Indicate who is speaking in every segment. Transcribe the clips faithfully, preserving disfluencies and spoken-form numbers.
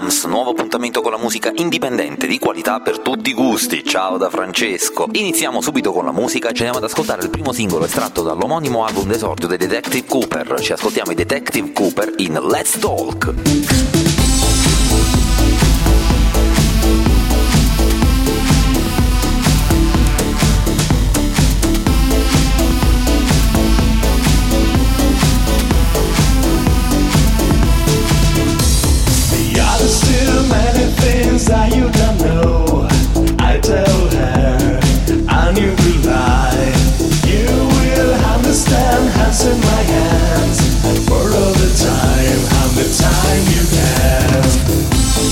Speaker 1: Jams, nuovo appuntamento con la musica indipendente di qualità per tutti i gusti. Ciao da Francesco. Iniziamo subito con la musica, ci andiamo ad ascoltare il primo singolo estratto dall'omonimo album d'esordio dei Detective Cooper. Ci ascoltiamo i Detective Cooper in Let's Talk.
Speaker 2: That you don't know, I tell her, and you will lie. You will understand, hands in my hands, for all the time, and the time you can.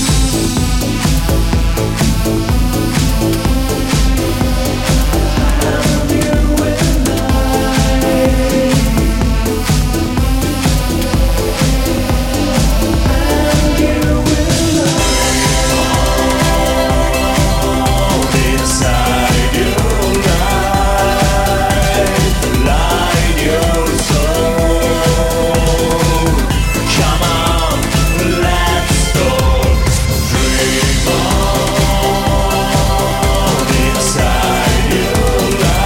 Speaker 2: And you will lie. And you will lie. Inside your life, light your soul. Come on, let's talk. Dream on. Inside your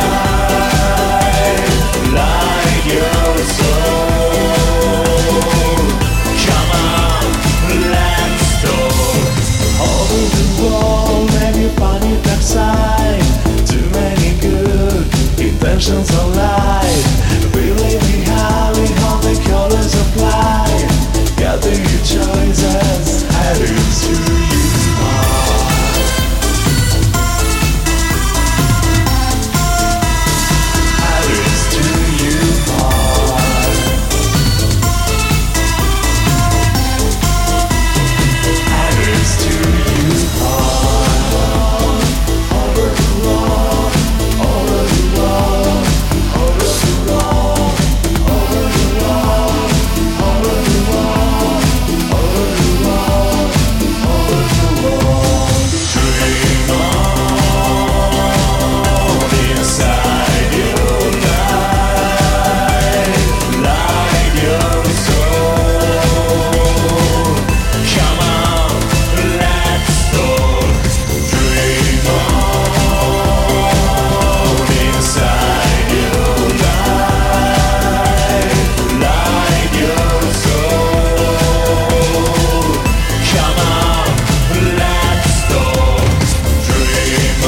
Speaker 2: life, light your soul. Come on, let's talk. Over the wall, maybe funny dark side. Too many good intentions alive. Believe me, highly all the colors of life. Gather your choices, heading to you are. Heading to you are. Heading to you are. Over the wall, over the wall, over the wall, over the wall, over the wall, over the wall, over the wall. Dream on inside your life, light your soul. Come on, let's talk. Dream on inside your life, light your soul. Come on, let's talk. Dream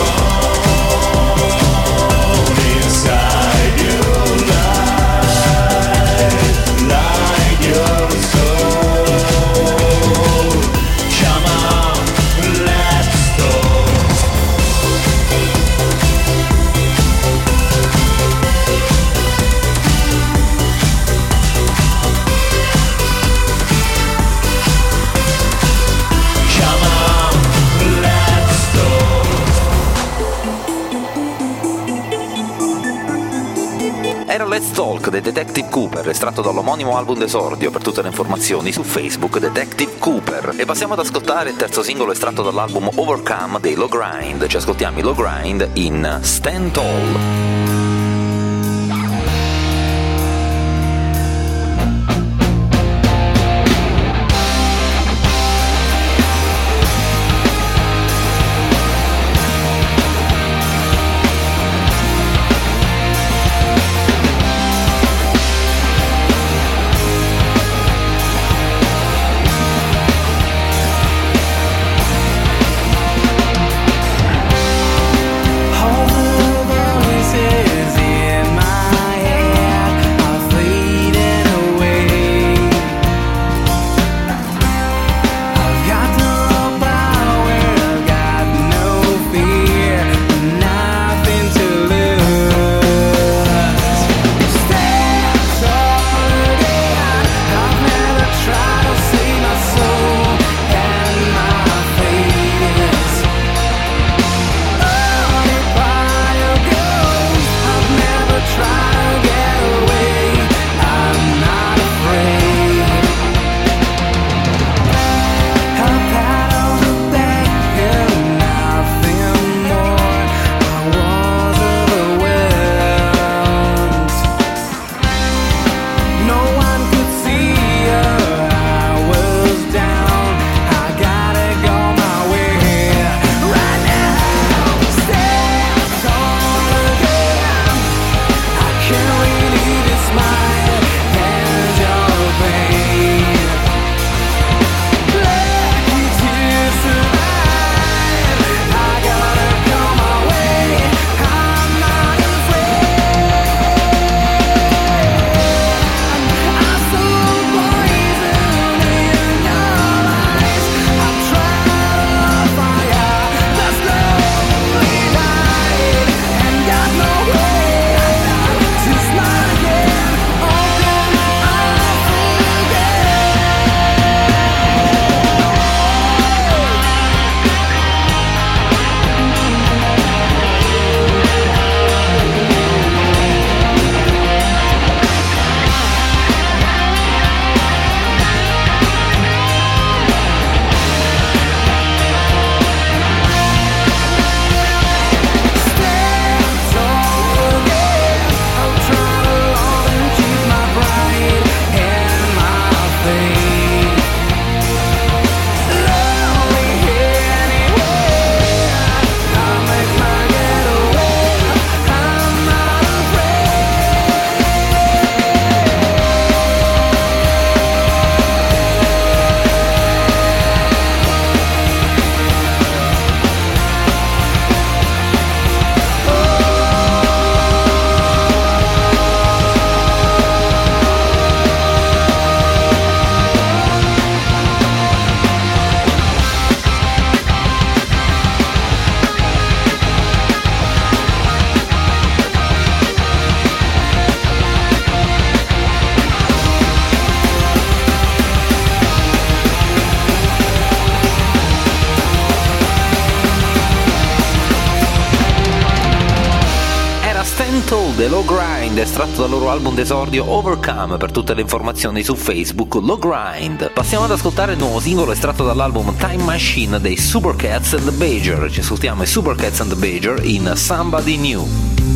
Speaker 2: on inside your life, light your soul. Come on, let's talk. Come on, let's talk.
Speaker 1: Era Let's Talk dei Detective Cooper, estratto dall'omonimo album d'esordio. Per tutte le informazioni su Facebook Detective Cooper. E passiamo ad ascoltare il terzo singolo estratto dall'album Overcome dei Low Grind. Ci ascoltiamo i Low Grind in Stand Tall.
Speaker 2: All the voices
Speaker 1: The Low Grind, estratto dal loro album d'esordio Overcome. Per tutte le informazioni su Facebook, Low Grind. Passiamo ad ascoltare il nuovo singolo estratto dall'album Time Machine dei Supercats and the Badger. Ci ascoltiamo i Supercats and the Badger in Somebody New.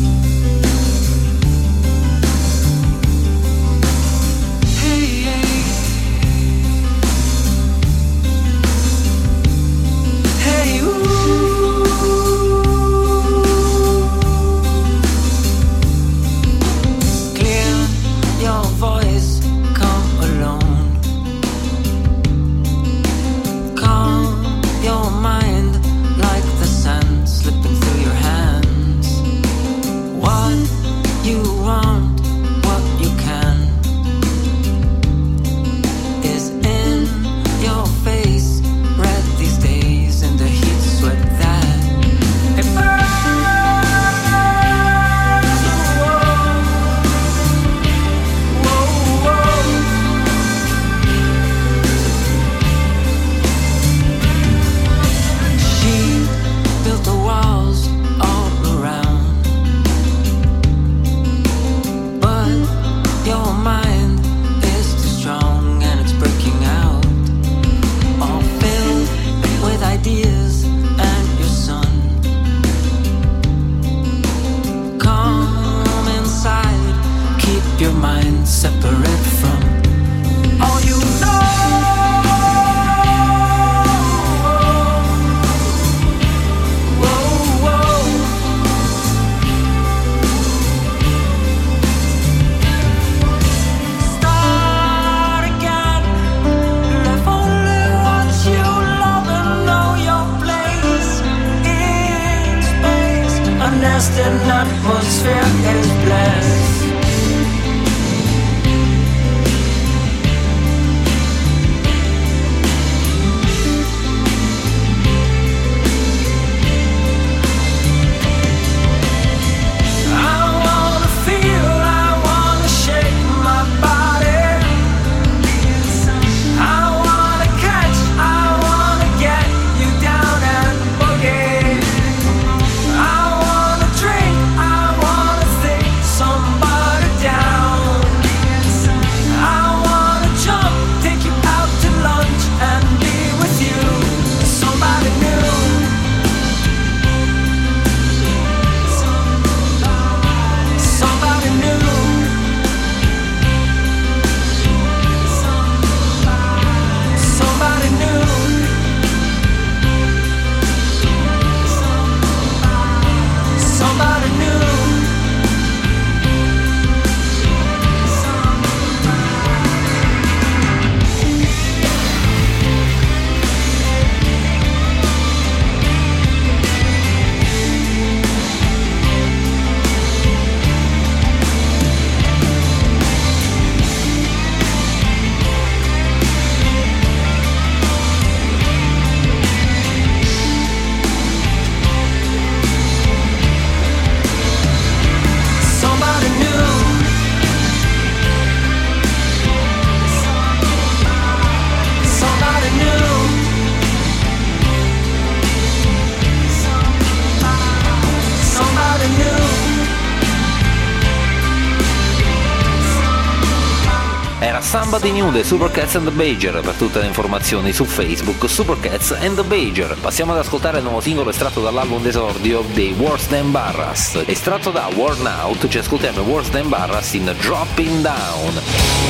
Speaker 1: Somebody New dei Supercats and the Badger. Per tutte le informazioni su Facebook, Supercats and the Badger. Passiamo ad ascoltare il nuovo singolo estratto dall'album d'esordio dei Worse Than Barras. Estratto da Worn Out, ci ascoltiamo Worse Than Barras in Dropping Down.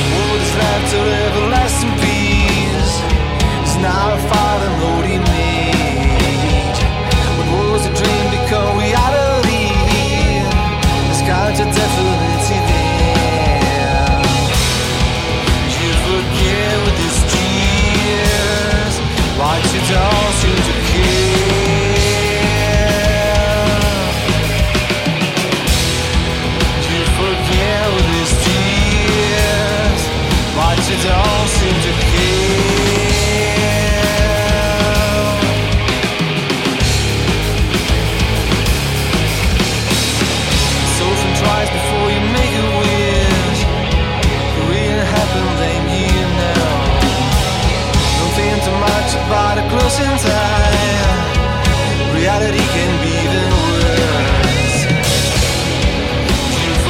Speaker 2: Yeah, with his tears, like you don't seem to care. You forget with his tears, like you don't seem to care. So often tries before you make a wish. It really happened then you. Too much about a close in time. Reality can be even worse. You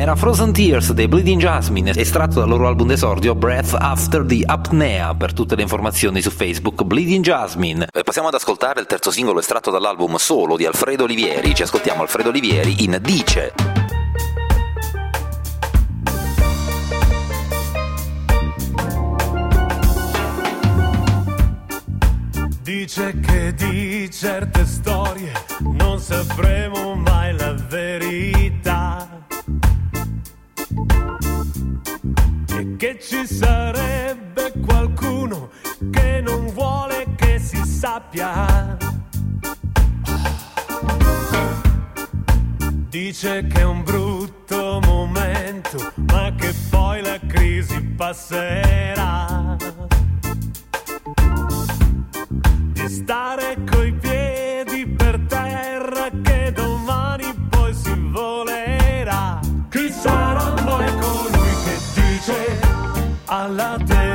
Speaker 1: Era Frozen Tears dei Bleeding Jasmine, estratto dal loro album d'esordio Breath After the Apnea. Per tutte le informazioni su Facebook Bleeding Jasmine. E passiamo ad ascoltare il terzo singolo estratto dall'album Solo di Alfredo Olivieri. Ci ascoltiamo Alfredo Olivieri in Dice.
Speaker 2: Dice che di certe storie non sapremo mai la verità e che ci sarebbe qualcuno che non vuole che si sappia. Dice che è un brutto momento, ma che poi la crisi passerà. Di stare coi piedi per terra, che domani poi si volerà. Chi sarà mai colui che dice alla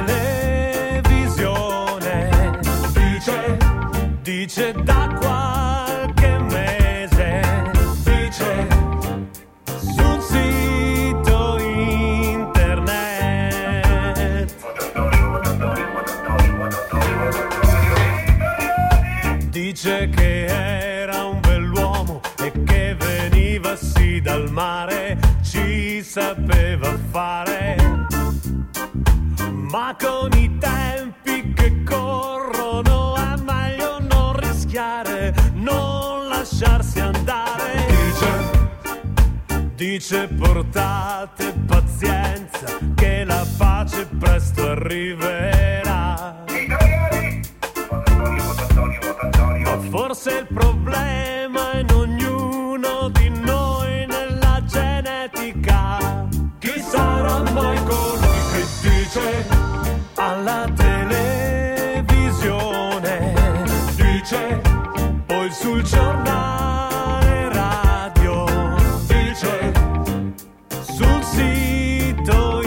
Speaker 2: televisione? Dice, dice da qualche mese, dice sul sito internet. Dice che era un bell'uomo e che veniva sì dal mare, ci sapeva fare, ma con i tempi che corrono è meglio non rischiare, non lasciarsi andare. Dice, dice portate pazienza che la pace presto arriverà. Ma forse il problema è in ognuno di noi nella genetica. Chi sarà mai colui che dice alla televisione? Dice poi sul giornale radio, dice sul sito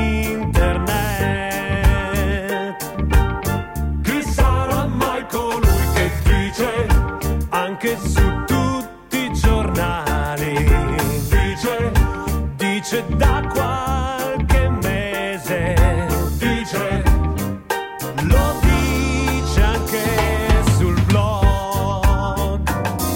Speaker 2: internet. Chi sarà mai colui che dice anche su tutti i giornali? Dice, dice da qualche mese, dice, lo dice anche sul blog.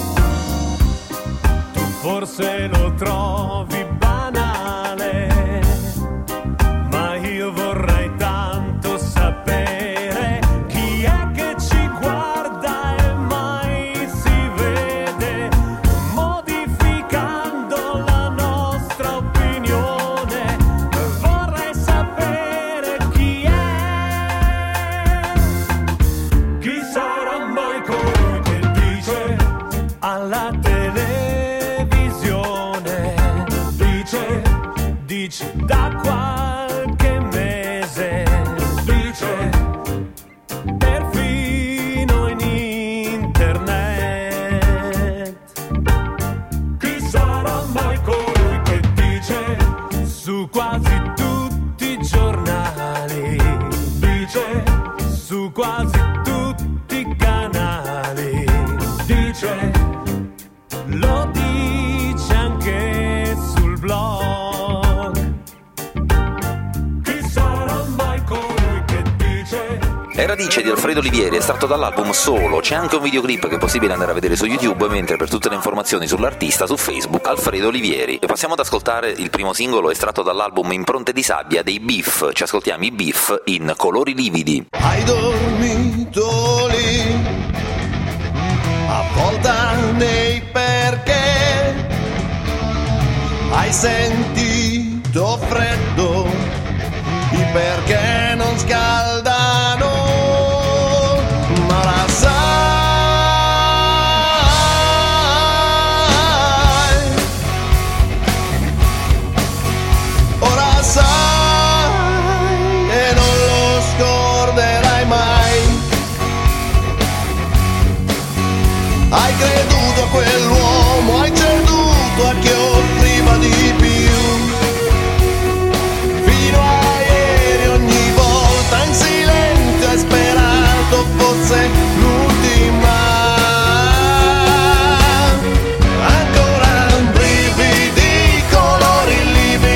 Speaker 2: Tu forse lo trovi banale, ma io vorrei tanto sapere chi è che ci guarda e mai si vede, modificando la nostra opinione. Vorrei sapere chi è. Chi sarà mai colui che dice alla televisione? Dice, dice da qualche mese, dice perfino in internet. Chi sarà mai colui che dice su quasi tutti i giornali? Dice su quasi tutti i canali, dice, lo dice anche sul blog. Chi sarà mai colui che dice?
Speaker 1: Era Dice di Alfredo Olivieri, estratto dall'album Solo. C'è anche un videoclip che è possibile andare a vedere su YouTube, mentre per tutte le informazioni sull'artista su Facebook Alfredo Olivieri. E passiamo ad ascoltare il primo singolo estratto dall'album Impronte di sabbia dei Beef. Ci ascoltiamo i Beef in Colori lividi.
Speaker 3: Hai dormito lì, avvolta nei perché, hai sentito freddo, i perché non scaldano, ma la sai, ora sai e non lo scorderai mai. Hai creduto a quell'uomo, hai ceduto a chi offriva di più. Fino a ieri ogni volta in silenzio hai sperato fosse l'ultima. Ancora brividi, colori lividi.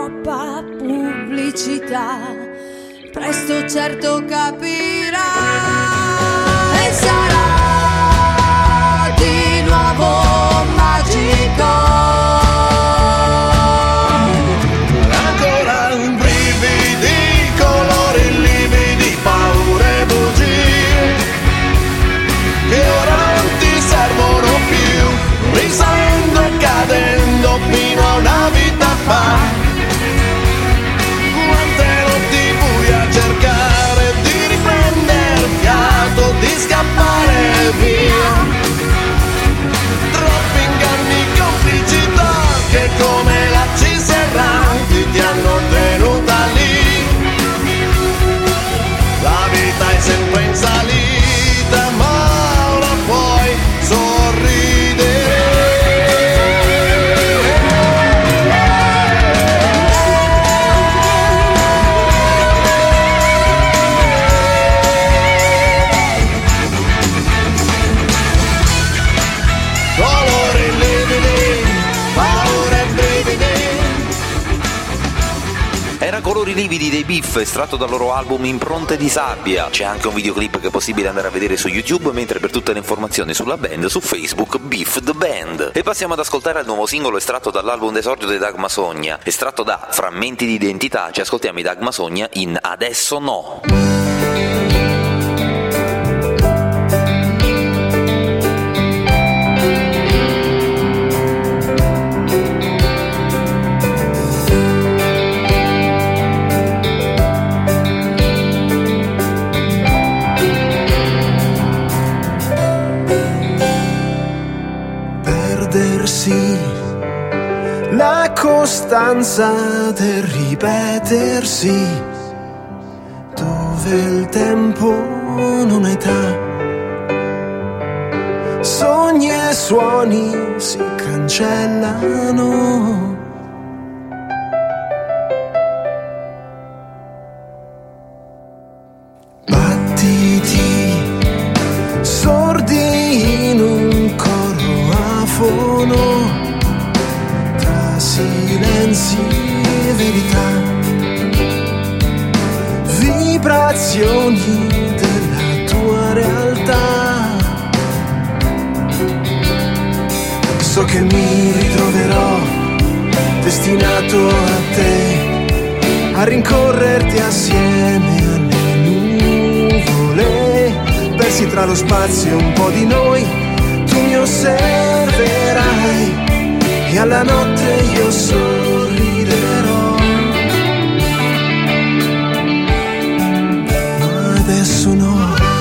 Speaker 4: troppa pubblicità, presto certo capirà e sarà di nuovo magico.
Speaker 3: Ancora brividi, colori lividi, paure, bugie che ora non ti servono più, risalendo e cadendo fino a una vita fa. Quante notti bui a cercare di riprendere fiato, di scappare via. Troppi inganni, complicità che come lacci serranti ti hanno tenuta lì. La vita è sempre in salita, ma ora puoi sorridere. Colori lividi, paure e brividi.
Speaker 1: Era Colori lividi dei Biff, estratto dal loro album Impronte di sabbia. C'è anche un videoclip che è possibile andare a vedere su YouTube, mentre per tutte le informazioni sulla band su Facebook Biff the Band. E passiamo ad ascoltare il nuovo singolo estratto dall'album d'esordio dei Dag Masogna. Estratto da Frammenti di identità, ci ascoltiamo i Dag Masogna in Adesso no.
Speaker 5: Perdersi, la costanza del ripetersi, dove il tempo non ha età, sogni e suoni si cancellano. Battiti sordi in un coro afono, tra silenzi e verità, vibrazioni della tua realtà. So che mi ritroverò destinato a te, a rincorrerti assieme alle nuvole, persi tra lo spazio e un po' di noi. Tu mi osserverai e alla notte io sorriderò. Ma adesso no.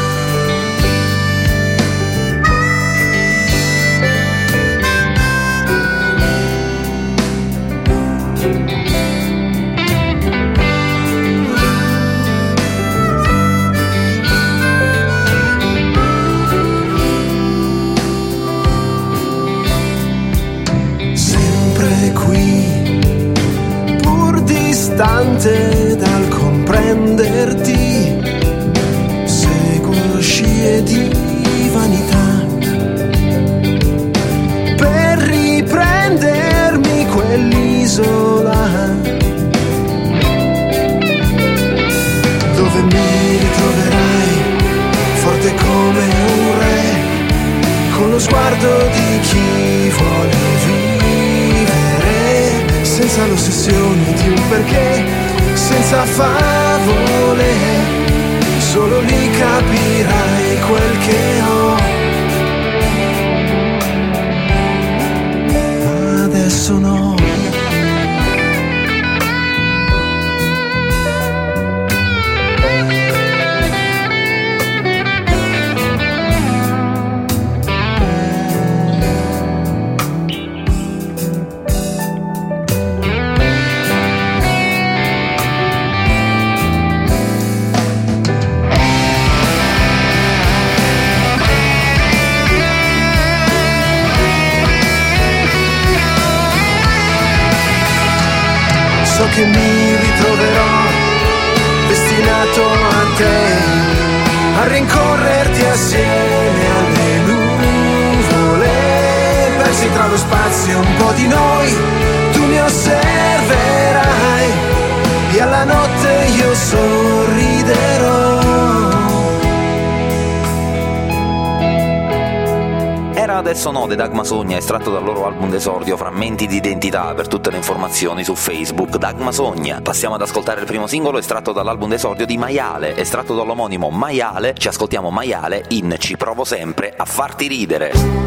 Speaker 5: Distante dal comprenderti, seguo scie di vanità per riprendermi quell'isola dove mi ritroverai forte come un re, con lo sguardo di chi vuole vivere, senza l'ossessione di un perché, senza favole, solo lì capirai quel che ho. Ma adesso no. So che mi ritroverò destinato a te, a rincorrerti assieme alle nuvole, persi tra lo spazio e un po' di noi. Tu mi osserverai
Speaker 1: adesso no, dei Dagma Sogna, estratto dal loro album d'esordio Frammenti di identità. Per tutte le informazioni su Facebook Dagma Sogna. Passiamo ad ascoltare il primo singolo estratto dall'album d'esordio di Maiale, estratto dall'omonimo Maiale. Ci ascoltiamo Maiale in Ci provo sempre a farti ridere.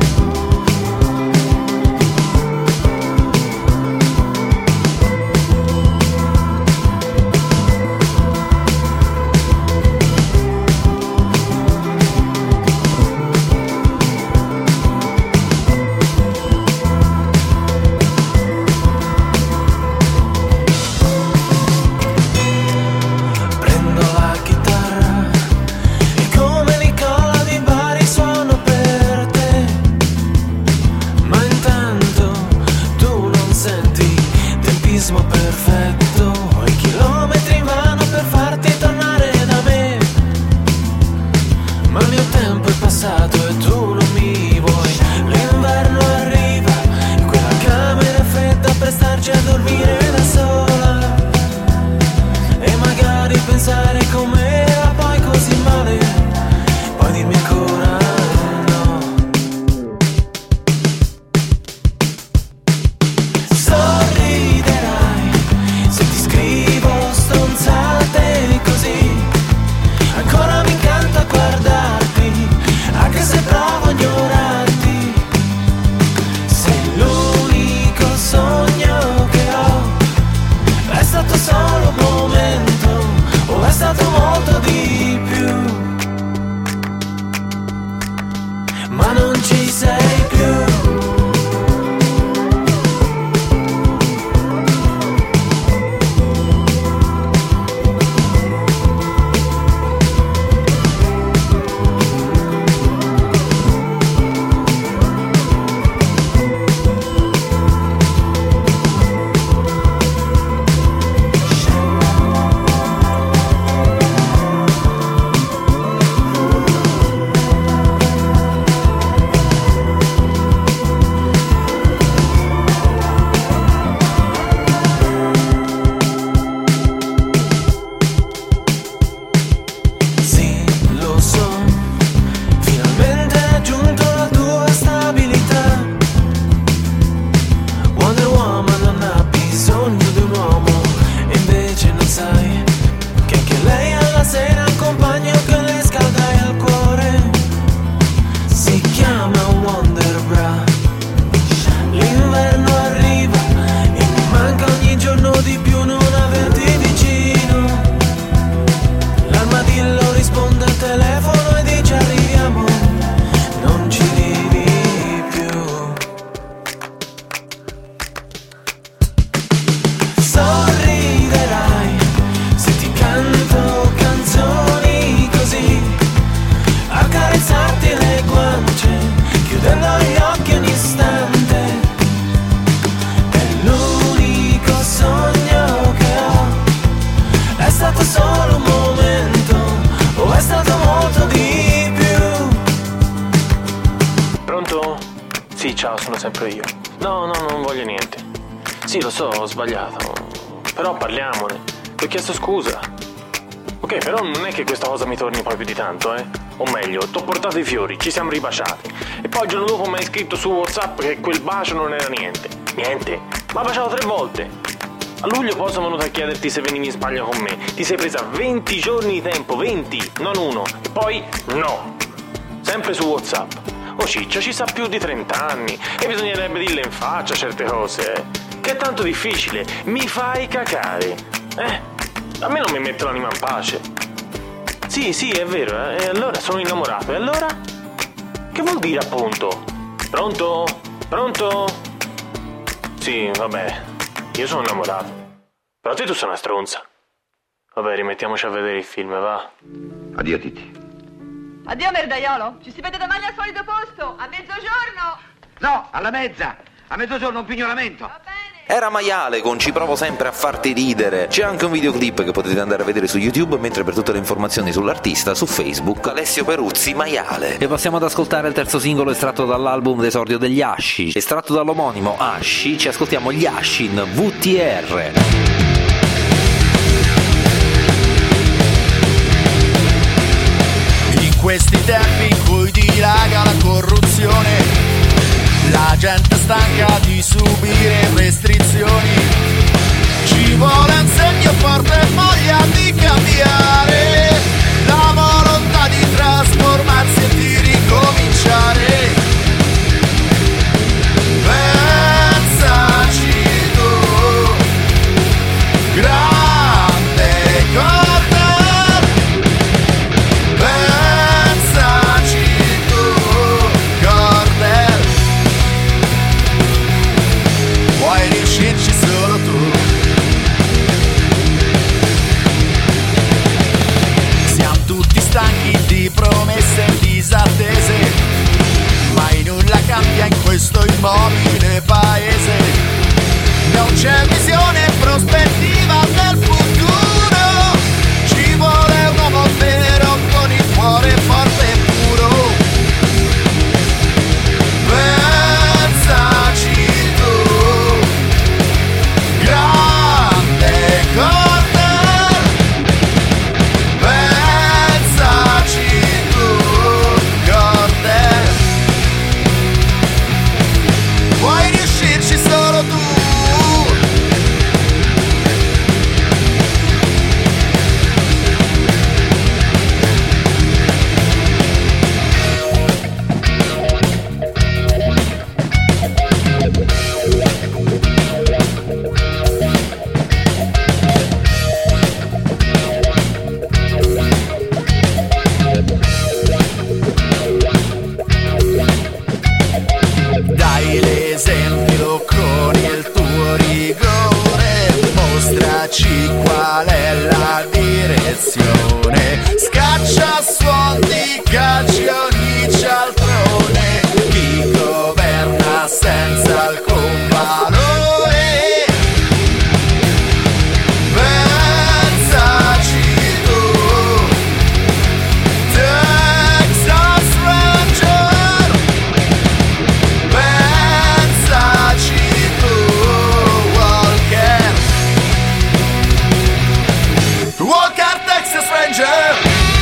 Speaker 6: Ciao, sono sempre io. No, no, non voglio niente. Sì, lo so, ho sbagliato. Però parliamone. Ti ho chiesto scusa. Ok, però non è che questa cosa mi torni poi più di tanto, eh. O meglio, ti ho portato i fiori, ci siamo ribaciati. E poi il giorno dopo mi hai scritto su WhatsApp che quel bacio non era niente. Niente? Ma ha baciato tre volte. A luglio poi sono venuto a chiederti se venivi in Spagna con me. Ti sei presa venti giorni di tempo, venti, non uno. E poi no. Sempre su WhatsApp. Oh Ciccio, ci sa più di trenta anni e bisognerebbe dirle in faccia certe cose, eh. Che è tanto difficile, mi fai cacare, eh? A me non mi mette l'anima in pace. Sì, sì, è vero, eh. E allora sono innamorato, e allora? Che vuol dire appunto? Pronto? Pronto? Sì, vabbè, io sono innamorato. Però te tu sei una stronza. Vabbè, rimettiamoci a vedere il film, va.
Speaker 7: Addio Titti.
Speaker 8: Addio merdaiolo, ci si vede domani al solito posto, a mezzogiorno.
Speaker 7: No, alla mezza, a mezzogiorno un pignoramento.
Speaker 8: Va bene.
Speaker 1: Era Maiale con Ci provo sempre a farti ridere. C'è anche un videoclip che potete andare a vedere su YouTube, mentre per tutte le informazioni sull'artista su Facebook Alessio Peruzzi Maiale. E passiamo ad ascoltare il terzo singolo estratto dall'album d'esordio degli Asci. Estratto dall'omonimo Asci, ci ascoltiamo gli Asci in V T R.
Speaker 3: In questi tempi in cui dilaga la corruzione, subire restrizioni. Ci vuole un segno forte e voglia di cambiare, la volontà di trasformarsi e di ricominciare. Pensaci tu, grande Gordel. Pensaci tu, Gordel. Puoi riuscirci solo tu. Siamo tutti stanchi di promesse disattese, mai nulla cambia in questo immobile paese. Non c'è visione e prospettiva del futuro, ci vuole un uomo vero con il cuore forte e puro. Pensaci tu, grande Gordel. Pensaci tu, Gordel. Puoi riuscirci solo tu. Dai l'esempio con il tuo rigore, mostraci qual è la direzione. Scaccia suon di calci ogni cialtrone, chi governa senza alcun valore. Pensaci tu, Texas Ranger. Pensaci tu, Walker. Walker Texas Ranger.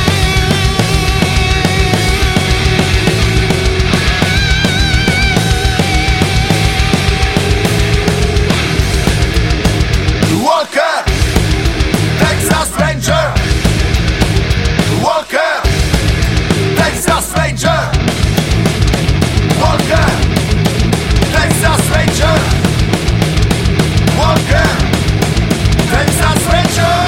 Speaker 3: Walker Texas Ranger. Walker Texas Ranger. Walker Texas Ranger. Walker Texas Ranger.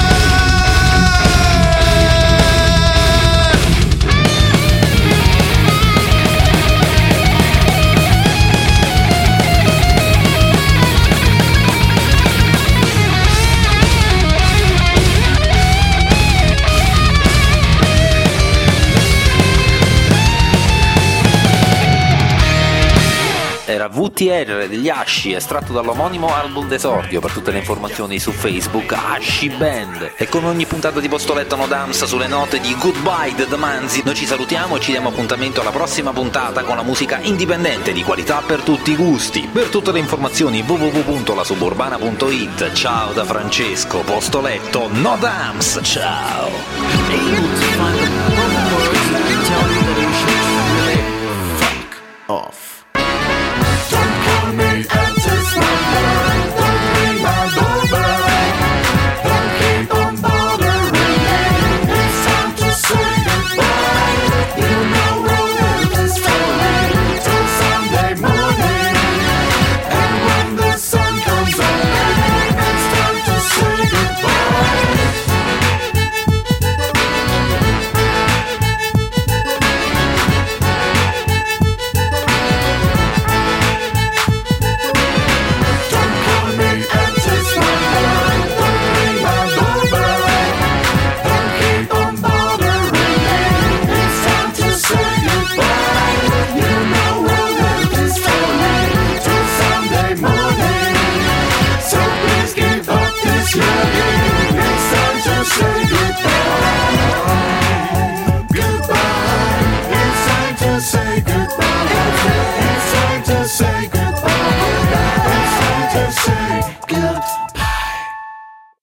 Speaker 1: Era V T R degli Asci, estratto dall'omonimo album d'esordio. Per tutte le informazioni su Facebook, Asci Band. E come ogni puntata di Postoletto No Dams, sulle note di Goodbye The Manzi, noi ci salutiamo e ci diamo appuntamento alla prossima puntata con la musica indipendente di qualità per tutti i gusti. Per tutte le informazioni w w w punto la suburbana punto it. Ciao da Francesco, Postoletto No Dams. Ciao.
Speaker 5: Off.